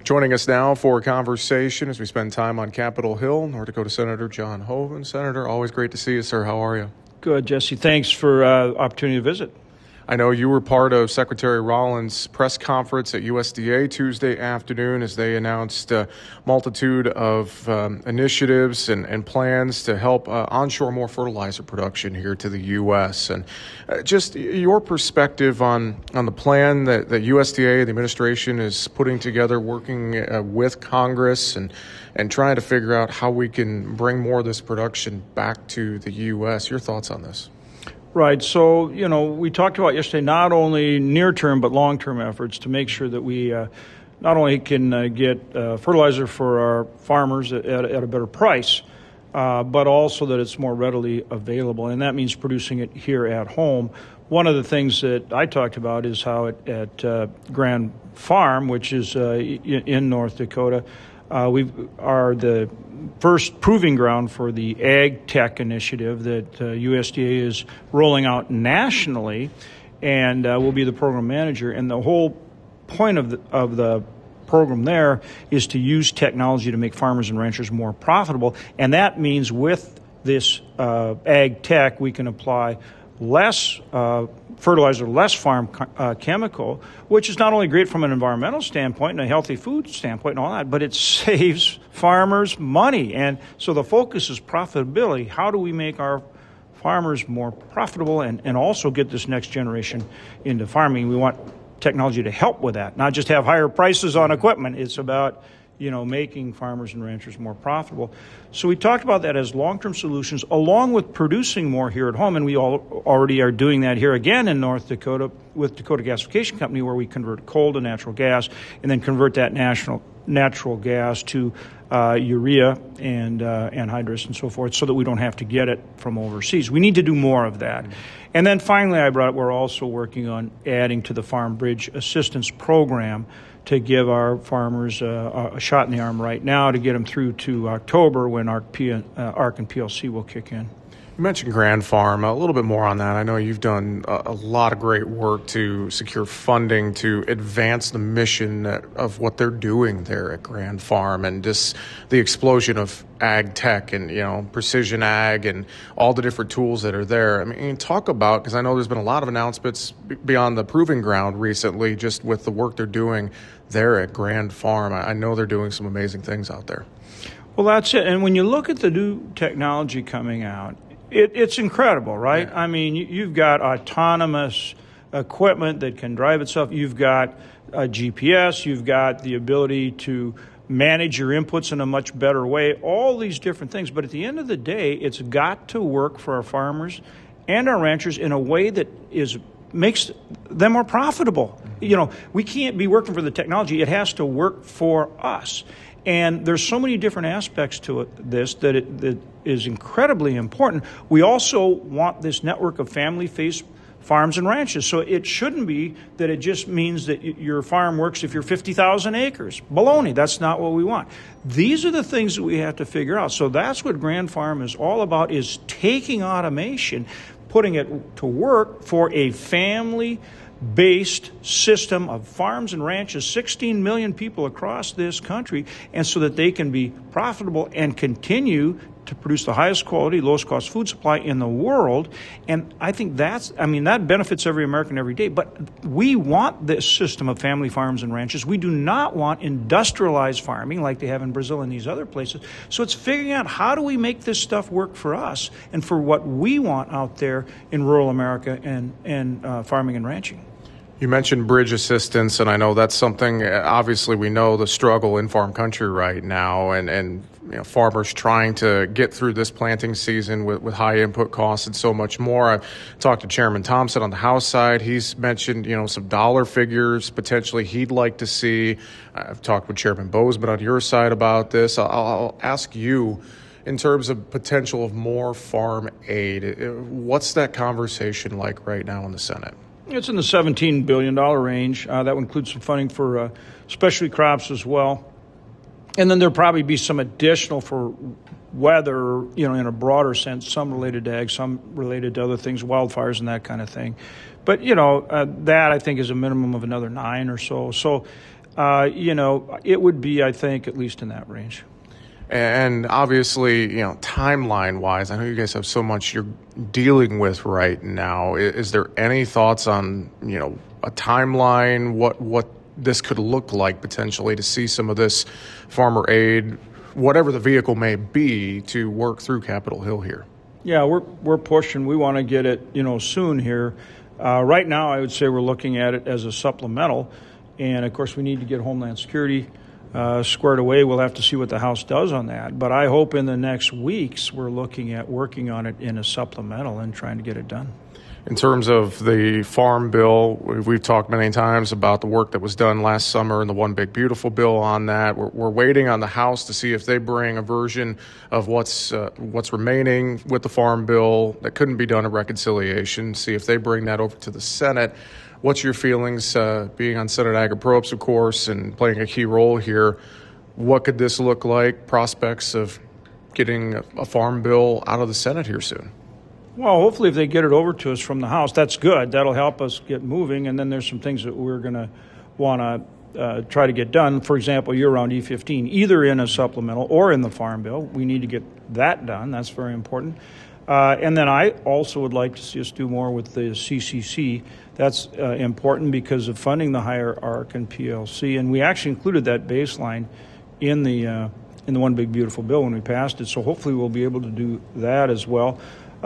Joining us now for a conversation as we spend time on Capitol Hill, North Dakota Senator John Hoeven. Senator, always great to see you, sir. How are you? Good, Jesse. Thanks for opportunity to visit. I know you were part of Secretary Rollins' press conference at USDA Tuesday afternoon as they announced a multitude of initiatives and plans to help onshore more fertilizer production here to the U.S. And just your perspective on the plan that USDA, the administration, is putting together, working with Congress and trying to figure out how we can bring more of this production back to the U.S. Your thoughts on this? Right. So, we talked about yesterday not only near-term but long-term efforts to make sure that we not only can get fertilizer for our farmers at a better price, but also that it's more readily available. And that means producing it here at home. One of the things that I talked about is how at Grand Farm, which is in North Dakota, we are the first proving ground for the Ag Tech initiative that USDA is rolling out nationally, and we'll be the program manager. And the whole point of the program there is to use technology to make farmers and ranchers more profitable. And that means with this Ag Tech, we can apply less fertilizer, less farm chemical, which is not only great from an environmental standpoint and a healthy food standpoint and all that, but it saves farmers money. And so the focus is profitability. How do we make our farmers more profitable and also get this next generation into farming? We want technology to help with that, not just have higher prices on equipment. It's about making farmers and ranchers more profitable. So we talked about that as long-term solutions, along with producing more here at home, and we already are doing that here again in North Dakota with Dakota Gasification Company, where we convert coal to natural gas and then convert that natural gas to urea and anhydrous and so forth, so that we don't have to get it from overseas. We need to do more of that. And then finally, we're also working on adding to the Farm Bridge Assistance Program to give our farmers a shot in the arm right now to get them through to October when ARC and PLC will kick in. You mentioned Grand Farm. A little bit more on that. I know you've done a lot of great work to secure funding to advance the mission of what they're doing there at Grand Farm, and just the explosion of ag tech and precision ag and all the different tools that are there. I mean, talk about, because I know there's been a lot of announcements beyond the proving ground recently, just with the work they're doing there at Grand Farm. I know they're doing some amazing things out there. Well, that's it. And when you look at the new technology coming out, it's incredible, right? Yeah. I mean, you've got autonomous equipment that can drive itself. You've got GPS. You've got the ability to manage your inputs in a much better way, all these different things. But at the end of the day, it's got to work for our farmers and our ranchers in a way that makes them more profitable. We can't be working for the technology. It has to work for us. And there's so many different aspects to that that is incredibly important. We also want this network of family-based farms and ranches. So it shouldn't be that it just means that your farm works if you're 50,000 acres. Baloney, that's not what we want. These are the things that we have to figure out. So that's what Grand Farm is all about, is taking automation, putting it to work for a family-based system of farms and ranches, 16 million people across this country, and so that they can be profitable and continue to produce the highest quality, lowest cost food supply in the world. And I think that benefits every American every day. But we want this system of family farms and ranches. We do not want industrialized farming like they have in Brazil and these other places. So it's figuring out, how do we make this stuff work for us and for what we want out there in rural America and farming and ranching. You mentioned bridge assistance, and I know that's something, obviously we know the struggle in farm country right now, and farmers trying to get through this planting season with high input costs and so much more. I've talked to Chairman Thompson on the House side. He's mentioned, some dollar figures potentially he'd like to see. I've talked with Chairman Bozeman on your side about this. I'll ask you, in terms of potential of more farm aid, what's that conversation like right now in the Senate? It's in the $17 billion range. That would include some funding for specialty crops as well. And then there'll probably be some additional for weather, in a broader sense, some related to ag, some related to other things, wildfires and that kind of thing. But, that I think is a minimum of another 9 or so. So It would be, I think, at least in that range. And obviously, timeline-wise, I know you guys have so much you're dealing with right now. Is there any thoughts on, a timeline, what this could look like potentially to see some of this farmer aid, whatever the vehicle may be, to work through Capitol Hill here? Yeah, we're pushing. We want to get it, soon here. Right now, I would say we're looking at it as a supplemental. And, of course, we need to get Homeland Security squared away. We'll have to see what the House does on that. But I hope in the next weeks we're looking at working on it in a supplemental and trying to get it done. In terms of the Farm Bill, we've talked many times about the work that was done last summer and the One Big Beautiful Bill on that. We're waiting on the House to see if they bring a version of what's remaining with the Farm Bill that couldn't be done in reconciliation, see if they bring that over to the Senate. What's your feelings, being on Senate Ag and Probes, of course, and playing a key role here? What could this look like? Prospects of getting a Farm Bill out of the Senate here soon? Well, hopefully if they get it over to us from the House, that's good. That'll help us get moving. And then there's some things that we're going to want to try to get done. For example, year-round E15, either in a supplemental or in the Farm Bill. We need to get that done. That's very important. And then I also would like to see us do more with the CCC. That's important because of funding the higher ARC and PLC. And we actually included that baseline in the One Big Beautiful Bill when we passed it. So hopefully we'll be able to do that as well.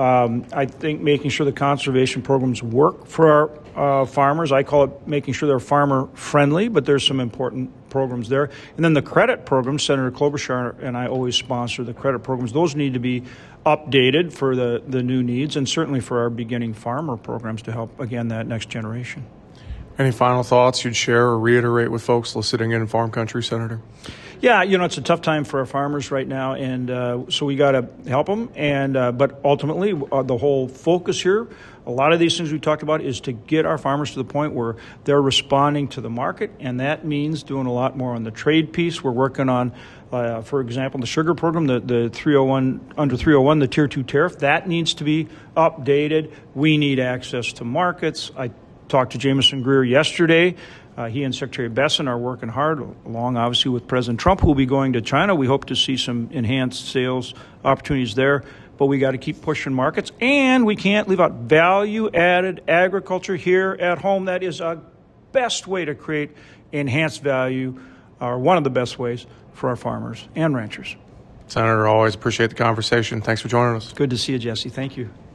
I think making sure the conservation programs work for our farmers. I call it making sure they're farmer-friendly, but there's some important programs there. And then the credit programs, Senator Klobuchar and I always sponsor the credit programs. Those need to be updated for the new needs and certainly for our beginning farmer programs to help, again, that next generation. Any final thoughts you'd share or reiterate with folks listening in farm country, Senator? Yeah, it's a tough time for our farmers right now, and so we got to help them. But ultimately, the whole focus here, a lot of these things we talked about, is to get our farmers to the point where they're responding to the market, and that means doing a lot more on the trade piece. We're working on, for example, the sugar program, the 301 under 301, the Tier 2 tariff. That needs to be updated. We need access to markets. I talked to Jameson Greer yesterday. He and Secretary Besson are working hard, along obviously with President Trump, who will be going to China. We hope to see some enhanced sales opportunities there, but we got to keep pushing markets, and we can't leave out value-added agriculture here at home. That is a best way to create enhanced value, or one of the best ways for our farmers and ranchers. Senator, always appreciate the conversation. Thanks for joining us. Good to see you, Jesse. Thank you.